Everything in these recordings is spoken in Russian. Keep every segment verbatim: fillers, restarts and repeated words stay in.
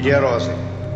Где розы?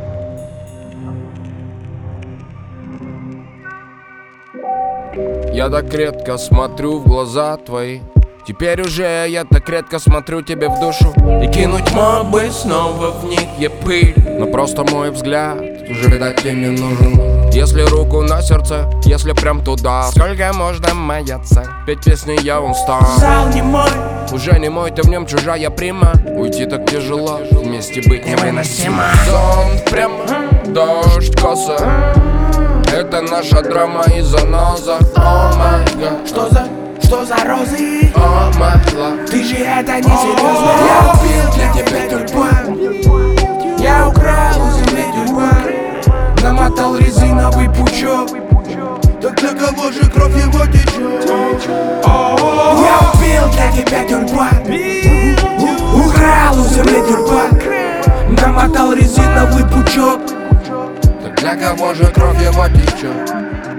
Я так редко смотрю в глаза твои. Теперь уже я так редко смотрю тебе в душу. И кинуть мог бы снова в них я пыль, но просто мой взгляд уже, видать, тебе не нужен. Если руку на сердце, если прям туда, сколько можно маяться? Петь песни я устал. Зал не мой, уже не мой, ты в нем чужая прима. Уйти так тяжело, вместе быть невыносимо. Сон прямо, дождь коса. Это наша драма и заноза. О май гад. что за, что за розы? О май лав. Ты же это не серьезно. Я убил для тебя тюльпан, я украл у земли тюльпан, намотал резиновый пучок. Так для кого же кровь его течет? Я убил для тебя тюльпан, украл у земли тюльпан, намотал резиновый пучок. Так для кого же кровь его течет?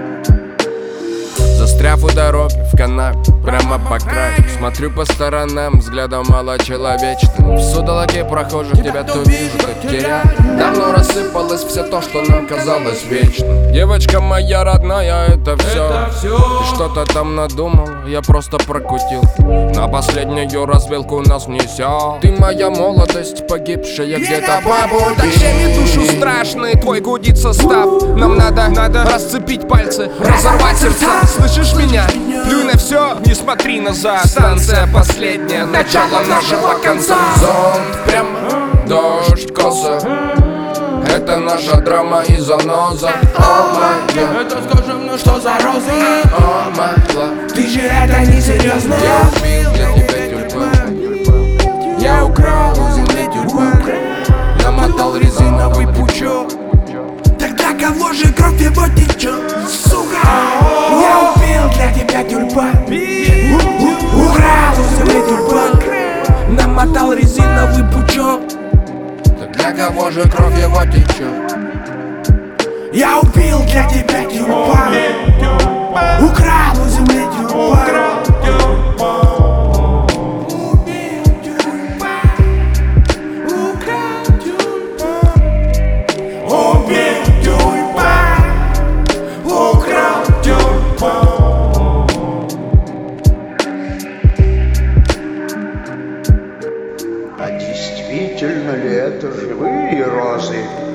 Застряв у дороги в канаве, прямо по краю, смотрю по сторонам, взглядом малочеловечным. В судолоке прохожих тебя то вижу, то теряю. Давно рассыпалось все то, что нам казалось вечным. Девочка моя родная, это все. Ты что-то там надумал, я просто прокутил. На последнюю развилку нас несет. Ты моя молодость, погибшая где-то по пути. Так щемит душу страшный, твой гудит состав. Нам надо, надо расцепить пальцы, разорвать сердца. Слышишь меня? Плюй на все, не смотри назад. Станция последняя, начало нашего конца. Зонт прямо, дождь коса. Это наша драма и заноза. О май гад. Это скажи мне, что за розы? О май лав. Ты же это не серьезно. Я убил для тебя тюльпан, я украл у земли тюльпан, намотал резиновый пучок. Тогда кого же кровь его течет, сука? Я убил для тебя тюльпан, украл у земли тюльпан, намотал резиновый пучок. так для кого же кровь его течет? Я убил для тебя тюльпан, украл у земли тюльпан. А действительно ли это живые розы?